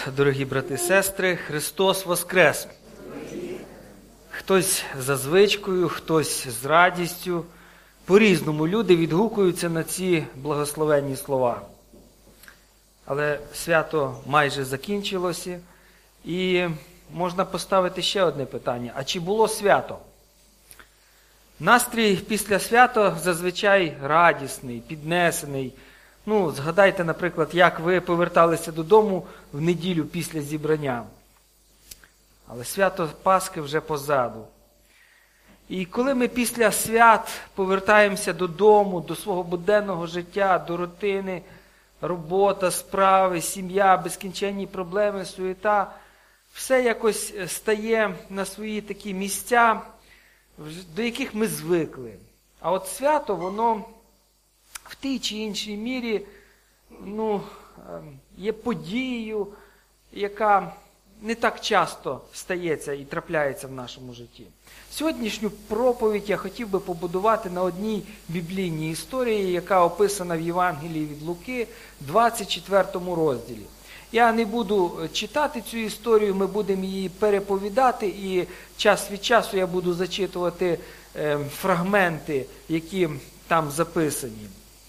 дорогі брати і сестри, Христос Воскрес! Хтось за звичкою, хтось з радістю. По-різному люди відгукуються на ці благословенні слова. Але свято майже закінчилося, і можна поставити ще одне питання. А чи було свято? Настрій після свята зазвичай радісний, піднесений. Згадайте, наприклад, як ви поверталися додому в неділю після зібрання. Але свято Пасхи вже позаду. І коли ми після свят повертаємося додому, до свого буденного життя, до рутини, робота, справи, сім'я, безкінченні проблеми, суєта, все якось стає на свої такі місця, до яких ми звикли. А от свято, воно в тій чи іншій мірі є подією, яка не так часто стається і трапляється в нашому житті. Сьогоднішню проповідь я хотів би побудувати на одній біблійній історії, яка описана в Євангелії від Луки, 24 розділі. Я не буду читати цю історію, ми будемо її переповідати, і час від часу я буду зачитувати фрагменти, які там записані.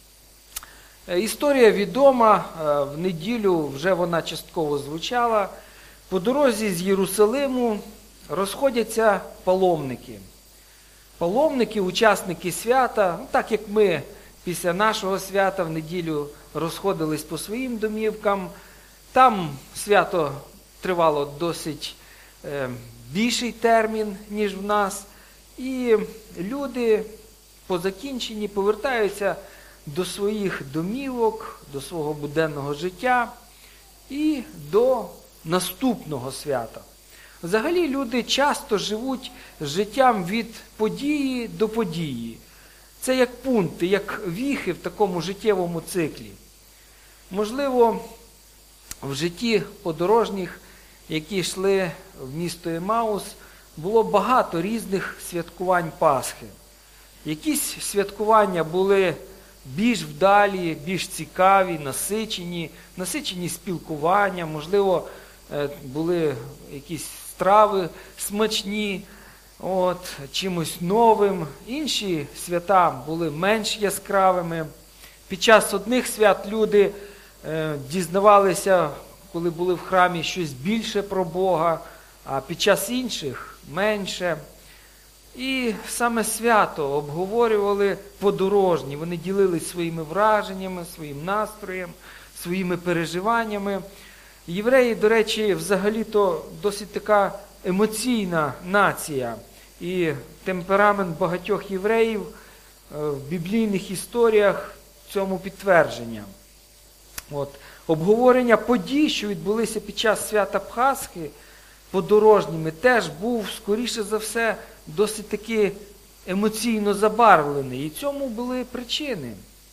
Історія відома, в неділю вже вона частково звучала. По дорозі з Єрусалиму розходяться паломники. Паломники, учасники свята, так як ми після нашого свята в неділю розходились по своїм домівкам, там свято тривало досить більший термін, ніж в нас. І люди по закінченні повертаються до своїх домівок, до свого буденного життя і до наступного свята. Взагалі люди часто живуть життям від події до події. Це як пункти, як віхи в такому життєвому циклі. Можливо, в житті подорожніх, які йшли в місто Емаус, було багато різних святкувань Пасхи. Якісь святкування були більш вдалі, більш цікаві, насичені спілкуванням, можливо, були якісь страви смачні, чимось новим. Інші свята були менш яскравими. Під час одних свят люди дізнавалися, коли були в храмі, щось більше про Бога, а під час інших менше. І саме свято обговорювали подорожні. Вони ділились своїми враженнями, своїм настроєм, своїми переживаннями. Євреї, до речі, взагалі-то досить така емоційна нація. І темперамент багатьох євреїв в біблійних історіях цьому підтвердження. Обговорення подій, що відбулися під час свята Пасхи, подорожніми, теж був, скоріше за все, досить таки емоційно забарвлений. І цьому були причини.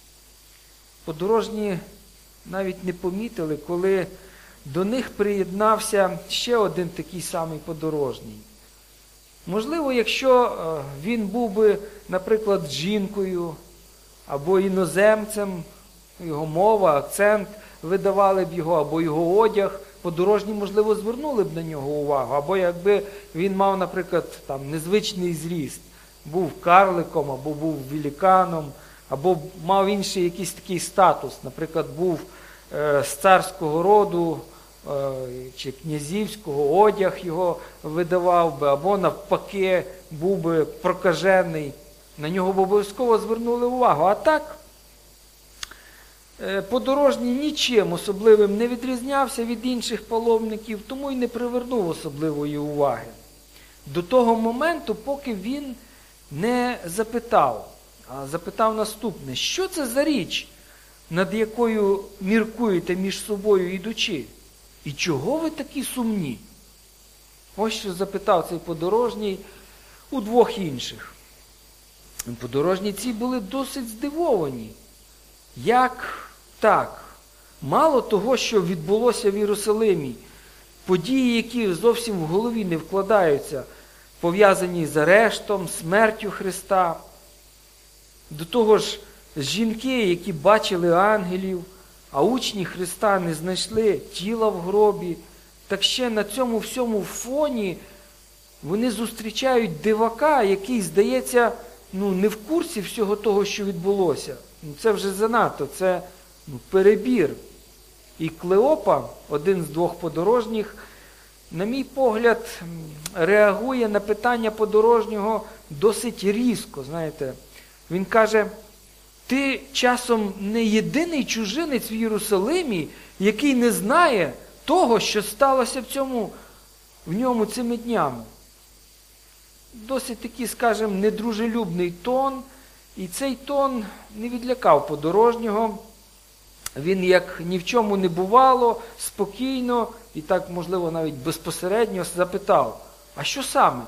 Подорожні навіть не помітили, коли до них приєднався ще один такий самий подорожній. Можливо, якщо він був би, наприклад, жінкою або іноземцем, його мова, акцент видавали б його, або його одяг, подорожні, можливо, звернули б на нього увагу. Або якби він мав, наприклад, незвичний зріст, був карликом, або був великаном, або мав інший якийсь такий статус, наприклад, був з царського роду, чи князівського, одяг його видавав би, або навпаки був би прокажений, на нього б обов'язково звернули увагу. А так, подорожній нічим особливим не відрізнявся від інших паломників, тому й не привернув особливої уваги. До того моменту, поки він не запитав, а запитав наступне: що це за річ, над якою міркуєте між собою ідучи? І чого ви такі сумні? Ось що запитав цей подорожній у двох інших. Подорожні ці були досить здивовані. Як так? Мало того, що відбулося в Єрусалимі, події, які зовсім в голові не вкладаються, пов'язані з арештом, смертю Христа. До того ж, жінки, які бачили ангелів, а учні Христа не знайшли тіла в гробі, так ще на цьому всьому фоні вони зустрічають дивака, який, здається, не в курсі всього того, що відбулося. Це вже занадто, це перебір. І Клеопа, один з двох подорожніх, на мій погляд, реагує на питання подорожнього досить різко, знаєте. Він каже: ти часом не єдиний чужинець в Єрусалимі, який не знає того, що сталося в ньому цими днями. Досить такий, скажімо, недружелюбний тон, і цей тон не відлякав подорожнього. Він, як ні в чому не бувало, спокійно і так, можливо, навіть безпосередньо запитав: а що саме?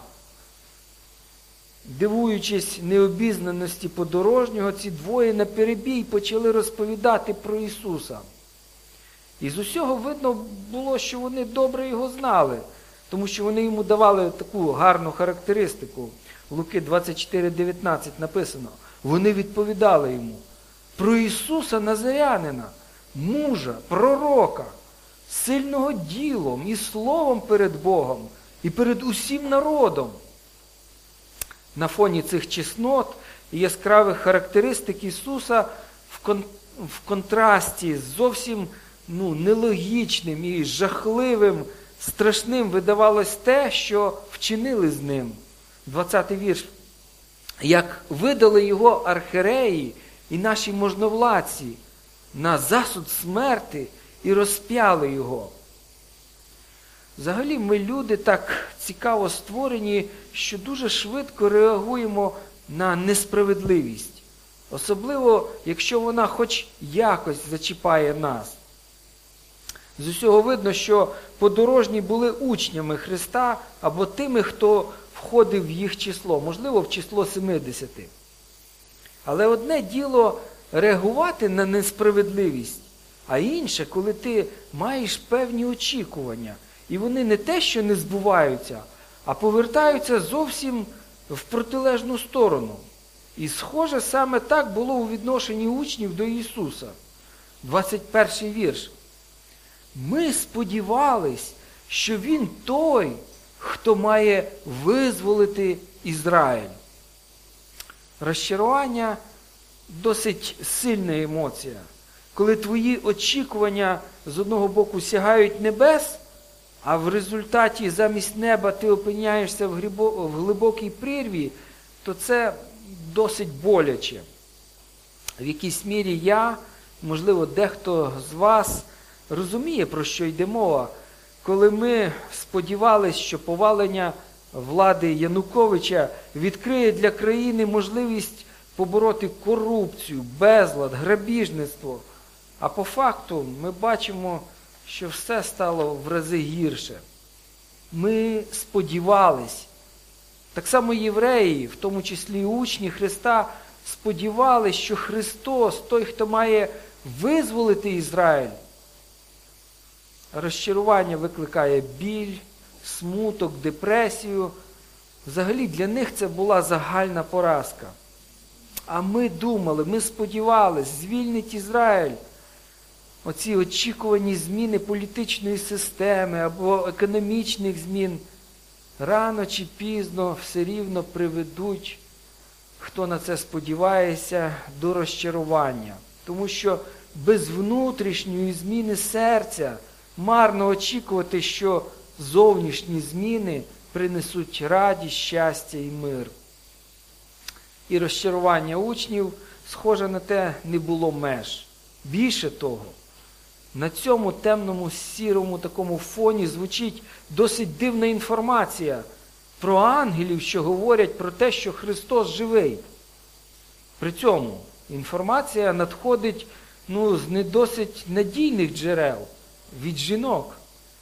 Дивуючись необізнаності подорожнього, ці двоє наперебій почали розповідати про Ісуса. І з усього видно було, що вони добре його знали, тому що вони йому давали таку гарну характеристику. В Луки 24:19 написано: вони відповідали йому про Ісуса Назарянина, мужа, пророка, сильного ділом і словом перед Богом і перед усім народом. На фоні цих чеснот і яскравих характеристик Ісуса в контрасті з зовсім нелогічним і жахливим, страшним видавалось те, що вчинили з ним. 20-й вірш. Як видали його архиереї і наші можновладці на засуд смерти і розп'яли його. Взагалі ми люди так цікаво створені, що дуже швидко реагуємо на несправедливість. Особливо, якщо вона хоч якось зачіпає нас. З усього видно, що подорожні були учнями Христа або тими, хто входив в їх число, можливо, в число 70. Але одне діло реагувати на несправедливість, а інше, коли ти маєш певні очікування, і вони не те, що не збуваються, а повертаються зовсім в протилежну сторону. І схоже, саме так було у відношенні учнів до Ісуса. 21-й вірш. Ми сподівались, що Він той, хто має визволити Ізраїль. Розчарування – досить сильна емоція. Коли твої очікування з одного боку сягають небес, а в результаті замість неба ти опиняєшся в глибокій прірві, то це досить боляче. В якійсь мірі я, можливо, дехто з вас розуміє, про що йде мова. Коли ми сподівалися, що повалення влади Януковича відкриє для країни можливість побороти корупцію, безлад, грабіжництво, а по факту ми бачимо, що все стало в рази гірше. Ми сподівались. Так само євреї, в тому числі і учні Христа, сподівались, що Христос, той, хто має визволити Ізраїль. Розчарування викликає біль, смуток, депресію. Взагалі для них це була загальна поразка. А ми думали, ми сподівались, звільнить Ізраїль. Оці очікувані зміни політичної системи або економічних змін рано чи пізно все рівно приведуть, хто на це сподівається, до розчарування. Тому що без внутрішньої зміни серця марно очікувати, що зовнішні зміни принесуть радість, щастя і мир. І розчарування учнів, схоже на те, не було меж. Більше того, на цьому темному, сірому такому фоні звучить досить дивна інформація про ангелів, що говорять про те, що Христос живий. При цьому інформація надходить з не досить надійних джерел, від жінок.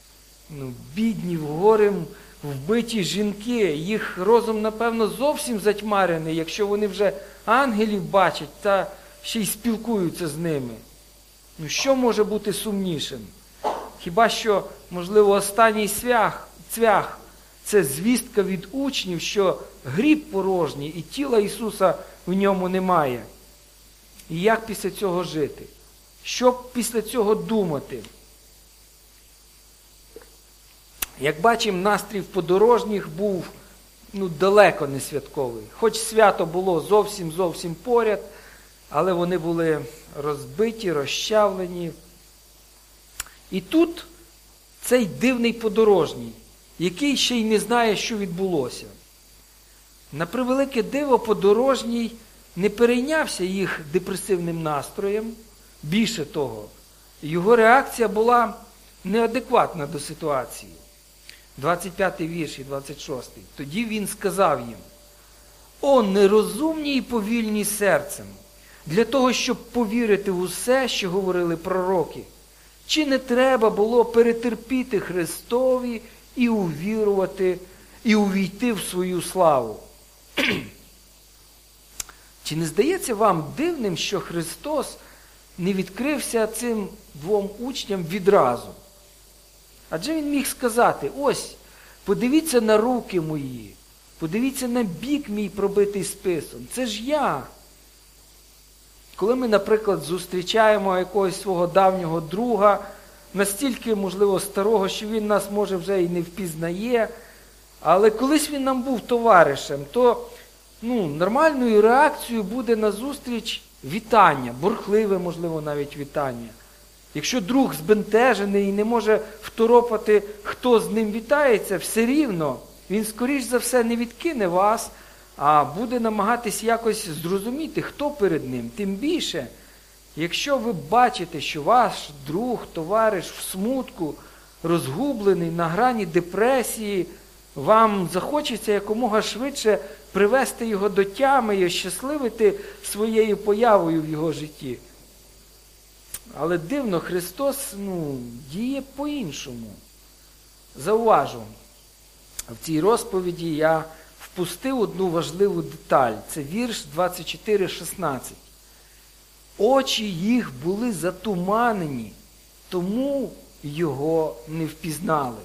Бідні, горем вбиті жінки, їх розум, напевно, зовсім затьмарений, якщо вони вже ангелів бачать та ще й спілкуються з ними. Що може бути сумнішим? Хіба що, можливо, останній цвях – це звістка від учнів, що гріб порожній і тіла Ісуса в ньому немає. І як після цього жити? Що після цього думати? Як бачимо, настрій в подорожніх був далеко не святковий. Хоч свято було зовсім поряд, але вони були розбиті, розчавлені. І тут цей дивний подорожній, який ще й не знає, що відбулося. На превелике диво, подорожній не перейнявся їх депресивним настроєм. Більше того, його реакція була неадекватна до ситуації. 25-й вірш і 26-й. Тоді він сказав їм: «О, нерозумні і повільні серцем, для того, щоб повірити в усе, що говорили пророки. Чи не треба було перетерпіти Христові і увірувати, і увійти в свою славу?» Чи не здається вам дивним, що Христос не відкрився цим двом учням відразу? Адже він міг сказати: ось, подивіться на руки мої, подивіться на бік мій пробитий списом. Це ж я. Коли ми, наприклад, зустрічаємо якогось свого давнього друга, настільки, можливо, старого, що він нас, може, вже і не впізнає, але колись він нам був товаришем, то нормальною реакцією буде на зустріч вітання, бурхливе, можливо, навіть вітання. Якщо друг збентежений і не може второпати, хто з ним вітається, все рівно він, скоріш за все, не відкине вас, а буде намагатись якось зрозуміти, хто перед ним. Тим більше, якщо ви бачите, що ваш друг, товариш в смутку, розгублений, на грані депресії, вам захочеться якомога швидше привести його до тями і ощасливити своєю появою в його житті. Але дивно, Христос діє по-іншому. Зауважу, в цій розповіді я впустив одну важливу деталь. Це вірш 24:16. «Очі їх були затуманені, тому його не впізнали».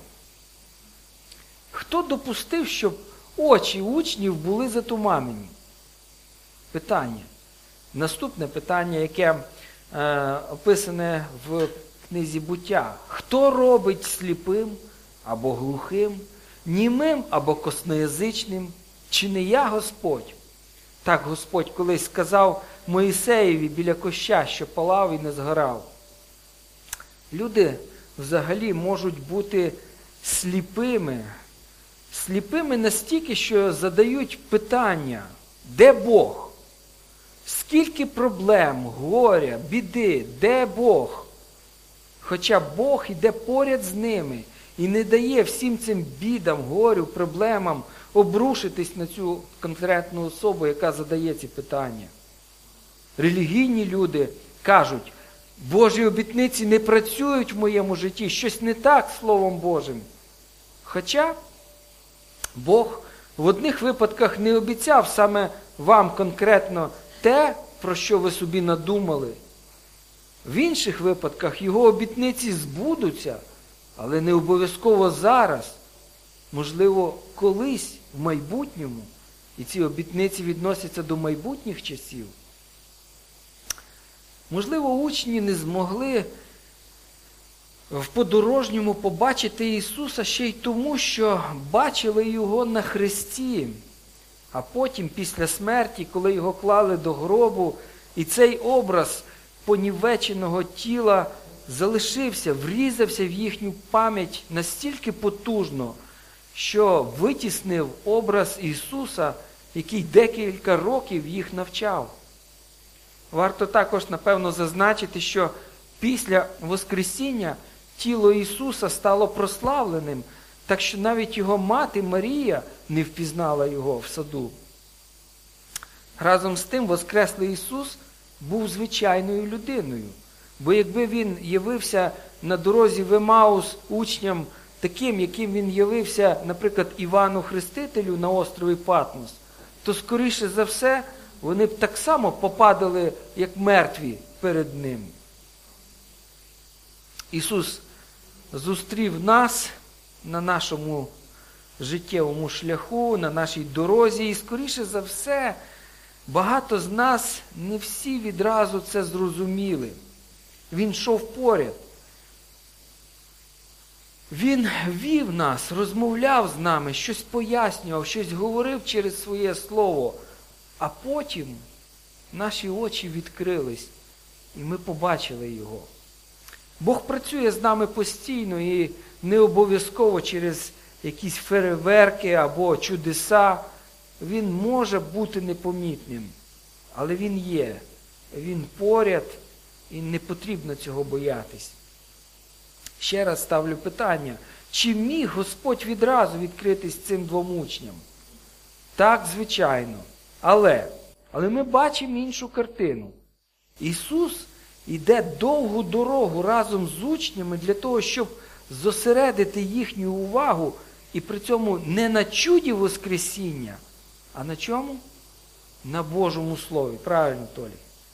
Хто допустив, щоб очі учнів були затуманені? Питання. Наступне питання, яке описане в книзі «Буття». Хто робить сліпим або глухим, німим або косноязичним? Чи не я Господь? Так Господь колись сказав Моїсеєві біля куща, що палав і не згорав. Люди взагалі можуть бути сліпими настільки, що задають питання: де Бог? Скільки проблем, горя, біди, де Бог? Хоча Бог іде поряд з ними і не дає всім цим бідам, горю, проблемам обрушитись на цю конкретну особу, яка задає ці питання. Релігійні люди кажуть: Божі обітниці не працюють в моєму житті, щось не так з Словом Божим. Хоча Бог в одних випадках не обіцяв саме вам конкретно те, про що ви собі надумали. В інших випадках його обітниці збудуться, але не обов'язково зараз. Можливо, колись в майбутньому. І ці обітниці відносяться до майбутніх часів. Можливо, учні не змогли в подорожньому побачити Ісуса ще й тому, що бачили Його на хресті. А потім, після смерті, коли Його клали до гробу, і цей образ понівеченого тіла залишився, врізався в їхню пам'ять настільки потужно, що витіснив образ Ісуса, який декілька років їх навчав. Варто також, напевно, зазначити, що після Воскресіння тіло Ісуса стало прославленим, так що навіть його мати Марія не впізнала його в саду. Разом з тим, воскреслий Ісус був звичайною людиною. Бо якби він явився на дорозі в Емаус учням таким, яким він явився, наприклад, Івану Хрестителю на острові Патмос, то, скоріше за все, вони б так само попадали, як мертві перед ним. Ісус зустрів нас на нашому життєвому шляху, на нашій дорозі, і, скоріше за все, багато з нас не всі відразу це зрозуміли. Він йшов поряд. Він вів нас, розмовляв з нами, щось пояснював, щось говорив через своє слово, а потім наші очі відкрились, і ми побачили його. Бог працює з нами постійно і не обов'язково через якісь фейерверки або чудеса. Він може бути непомітним, але він є, він поряд, і не потрібно цього боятись. Ще раз ставлю питання, чи міг Господь відразу відкритись цим двом учням? Так, звичайно. Але ми бачимо іншу картину. Ісус йде довгу дорогу разом з учнями для того, щоб зосередити їхню увагу, і при цьому не на чуді Воскресіння, а на чому? На Божому Слові. Правильно, Толі?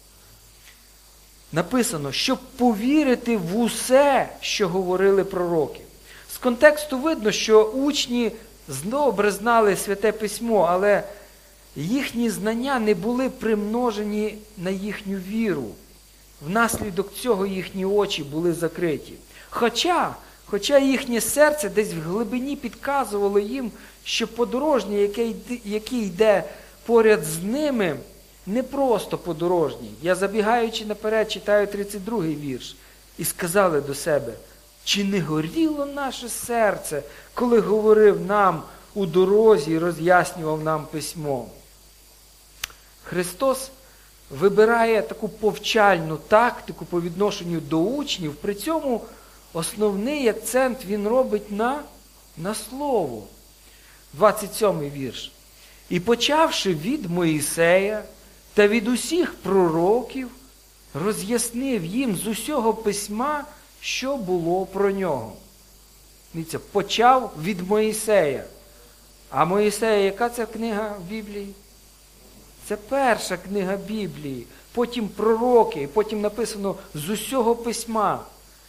Написано, щоб повірити в усе, що говорили пророки. З контексту видно, що учні добре знали Святе Письмо, але їхні знання не були примножені на їхню віру. Внаслідок цього їхні очі були закриті. Хоча їхнє серце десь в глибині підказувало їм, що подорожній, який йде поряд з ними, не просто подорожній. Я, забігаючи наперед, читаю 32-й вірш. І сказали до себе, чи не горіло наше серце, коли говорив нам у дорозі і роз'яснював нам письмо? Христос вибирає таку повчальну тактику по відношенню до учнів, при цьому основний акцент він робить на слово. 27-й вірш. І почавши від Моїсея та від усіх пророків, роз'яснив їм з усього письма, що було про нього. Дивіться, почав від Моїсея. А Моїсея, яка це книга в Біблії? Це перша книга Біблії. Потім пророки, потім написано з усього письма.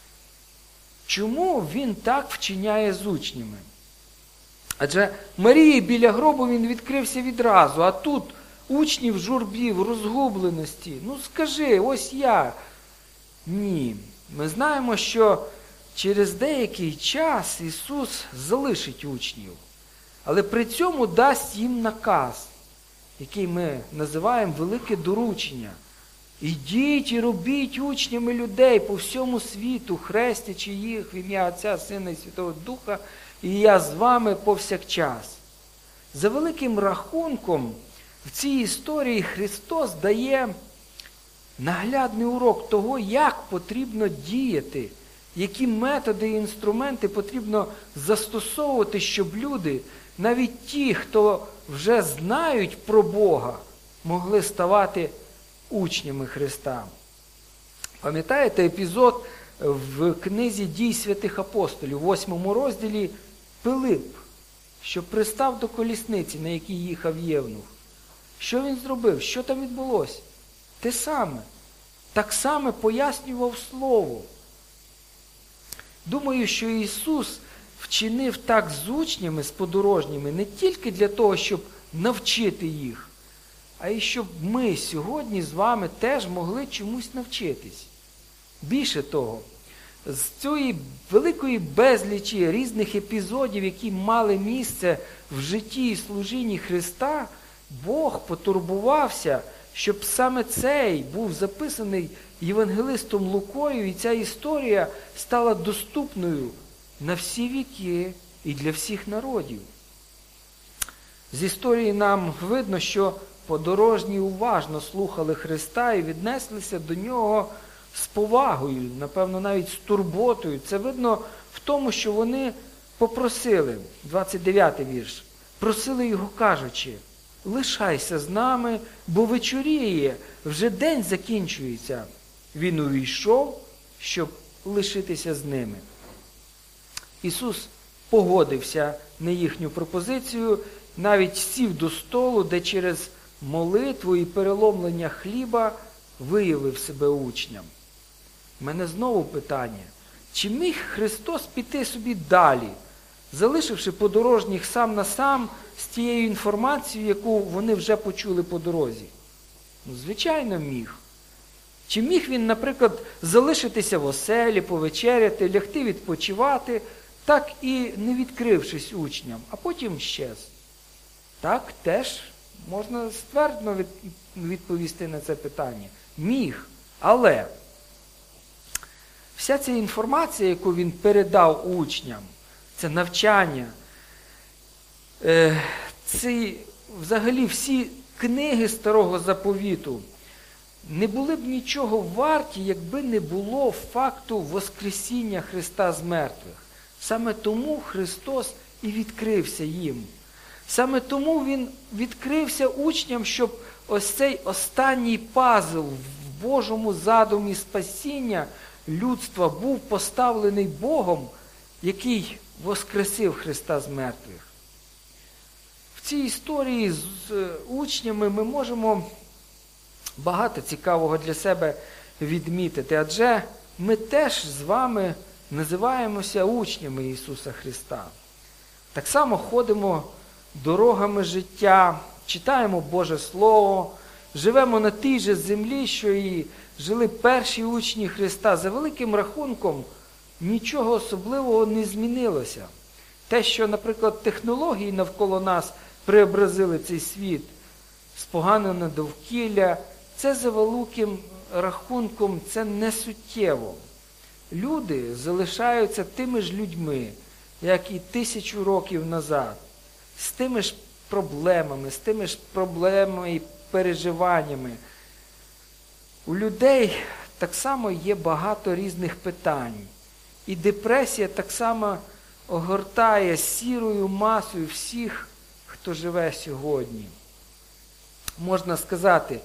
Чому він так вчиняє з учнями? Адже Марії біля гробу він відкрився відразу, а тут учні в журбі, в розгубленості. Ну скажи, ось я. Ні. Ми знаємо, що через деякий час Ісус залишить учнів, але при цьому дасть їм наказ, який ми називаємо велике доручення. Ідіть і робіть учнями людей по всьому світу, хрестячи їх в ім'я Отця, Сина і Святого Духа, і я з вами повсякчас. За великим рахунком, в цій історії Христос дає наглядний урок того, як потрібно діяти, які методи і інструменти потрібно застосовувати, щоб люди, навіть ті, хто вже знають про Бога, могли ставати учнями Христа. Пам'ятаєте епізод в книзі «Дій святих апостолів», в 8 розділі, Пилип, що пристав до колісниці, на якій їхав Євнух. Що він зробив? Що там відбулося? Те саме. Так само пояснював Слово. Думаю, що Ісус вчинив так з учнями, з подорожніми, не тільки для того, щоб навчити їх, а й щоб ми сьогодні з вами теж могли чомусь навчитись. Більше того, з цієї великої безлічі різних епізодів, які мали місце в житті і служінні Христа, Бог потурбувався, щоб саме цей був записаний євангелистом Лукою, і ця історія стала доступною на всі віки і для всіх народів. З історії нам видно, що подорожні уважно слухали Христа і віднеслися до Нього з повагою, напевно, навіть з турботою. Це видно в тому, що вони попросили, 29-й вірш, просили Його, кажучи, лишайся з нами, бо вечоріє, вже день закінчується. Він увійшов, щоб лишитися з ними. Ісус погодився на їхню пропозицію, навіть сів до столу, де через молитву і переломлення хліба виявив себе учням. У мене знову питання. Чи міг Христос піти собі далі, залишивши подорожніх сам на сам з тією інформацією, яку вони вже почули по дорозі? Ну, звичайно, міг. Чи міг він, наприклад, залишитися в оселі, повечеряти, лягти відпочивати? так і не відкрившись учням, а потім щез. Так теж можна ствердно відповісти на це питання. Міг, але вся ця інформація, яку він передав учням, це навчання, взагалі всі книги Старого Заповіту не були б нічого варті, якби не було факту Воскресіння Христа з мертвих. Саме тому Христос і відкрився їм. Саме тому Він відкрився учням, щоб ось цей останній пазл в Божому задумі спасіння людства був поставлений Богом, який воскресив Христа з мертвих. В цій історії з учнями ми можемо багато цікавого для себе відмітити, адже ми теж з вами називаємося учнями Ісуса Христа. Так само ходимо дорогами життя, читаємо Боже Слово, живемо на тій же землі, що і жили перші учні Христа. За великим рахунком нічого особливого не змінилося. Те, що, наприклад, технології навколо нас преобразили цей світ, споганене довкілля, це за великим рахунком, це не суттєво. Люди залишаються тими ж людьми, як і 1000 років назад, з тими ж проблемами і переживаннями. У людей так само є багато різних питань. І депресія так само огортає сірою масою всіх, хто живе сьогодні. Можна сказати,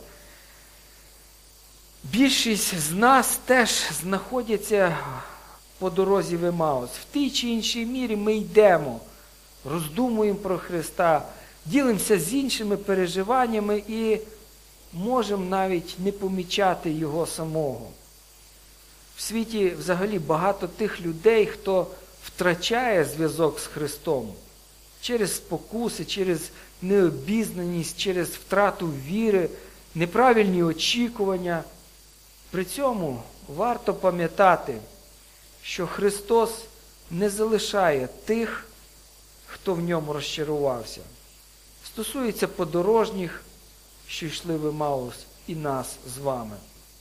більшість з нас теж знаходяться по дорозі в Емаус. В тій чи іншій мірі ми йдемо, роздумуємо про Христа, ділимося з іншими переживаннями і можемо навіть не помічати Його самого. В світі взагалі багато тих людей, хто втрачає зв'язок з Христом через спокуси, через необізнаність, через втрату віри, неправильні очікування. При цьому варто пам'ятати, що Христос не залишає тих, хто в ньому розчарувався. Стосується подорожніх, що йшли в Емаус, і нас з вами.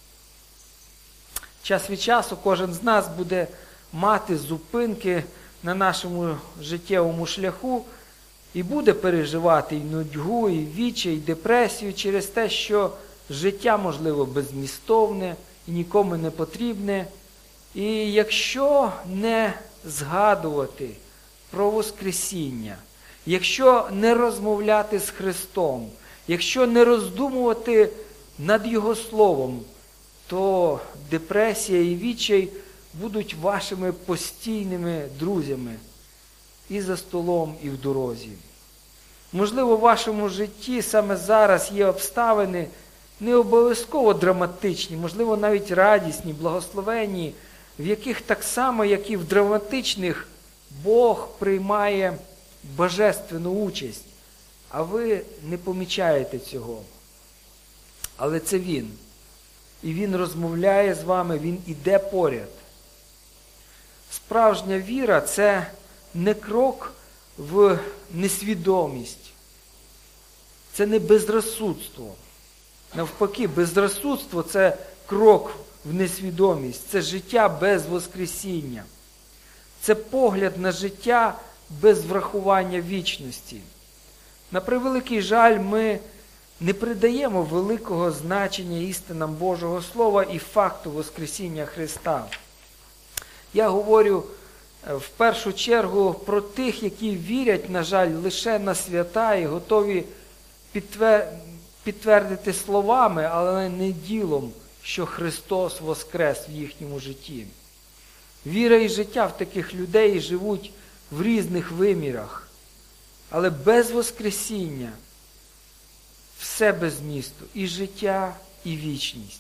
Час від часу кожен з нас буде мати зупинки на нашому життєвому шляху і буде переживати і нудьгу, і відчай, і депресію через те, що життя, можливо, беззмістовне і нікому не потрібне. І якщо не згадувати про Воскресіння, якщо не розмовляти з Христом, якщо не роздумувати над Його Словом, то депресія і відчай будуть вашими постійними друзями і за столом, і в дорозі. Можливо, в вашому житті саме зараз є обставини не обов'язково драматичні, можливо, навіть радісні, благословенні, в яких так само, як і в драматичних, Бог приймає божественну участь, а ви не помічаєте цього. Але це Він. І Він розмовляє з вами, Він іде поряд. Справжня віра – це не крок в несвідомість. Це не безрозсудство. Навпаки, безрозсудство – це крок в несвідомість. Це життя без Воскресіння. Це погляд на життя без врахування вічності. На превеликий жаль, ми не придаємо великого значення істинам Божого Слова і факту Воскресіння Христа. Я говорю в першу чергу про тих, які вірять, на жаль, лише на свята і готові підтвердити словами, але не ділом, що Христос воскрес в їхньому житті. Віра і життя в таких людей живуть в різних вимірах, але без Воскресіння все без змісту, і життя, і вічність.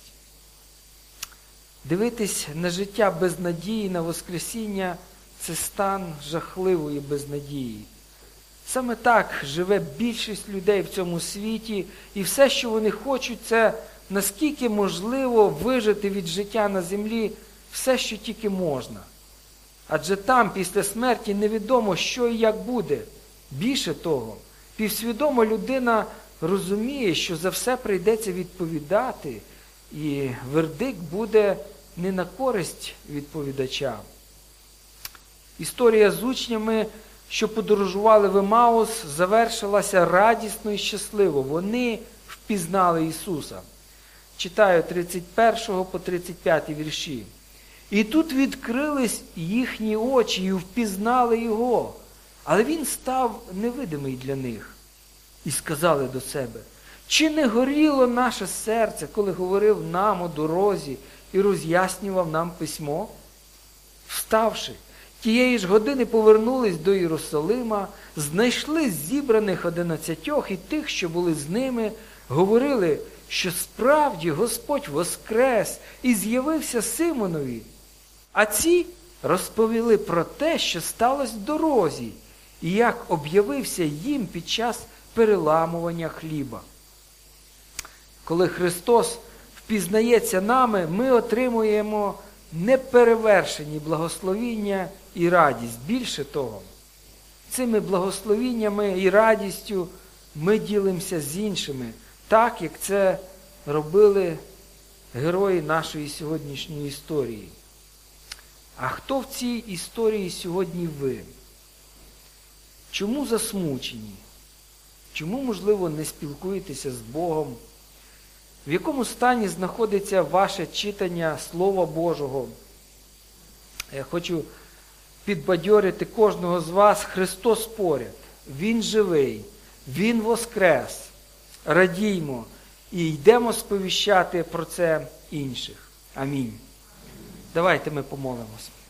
Дивитись на життя без надії, на Воскресіння – це стан жахливої безнадії. Саме так живе більшість людей в цьому світі, і все, що вони хочуть, це наскільки можливо вижити від життя на землі все, що тільки можна. Адже там, після смерті, невідомо, що і як буде. Більше того, півсвідомо людина розуміє, що за все прийдеться відповідати, і вердикт буде не на користь відповідача. Історія з учнями, що подорожували в Емаус, завершилася радісно і щасливо. Вони впізнали Ісуса. Читаю 31 по 35 вірші. І тут відкрились їхні очі і впізнали Його. Але Він став невидимий для них. І сказали до себе: чи не горіло наше серце, коли говорив нам у дорозі і роз'яснював нам письмо? Вставши, тієї ж години повернулись до Єрусалима, знайшли зібраних 11 і тих, що були з ними, говорили, що справді Господь воскрес і з'явився Симонові. А ці розповіли про те, що сталося в дорозі, і як об'явився їм під час переламування хліба. Коли Христос впізнається нами, ми отримуємо неперевершені благословіння і радість. Більше того, цими благословіннями і радістю ми ділимося з іншими, так, як це робили герої нашої сьогоднішньої історії. А хто в цій історії сьогодні ви? Чому засмучені? Чому, можливо, не спілкуєтеся з Богом? В якому стані знаходиться ваше читання Слова Божого? Я хочу підбадьорити кожного з вас. Христос поряд. Він живий. Він воскрес. Радіймо і йдемо сповіщати про це інших. Амінь. Давайте ми помолимось.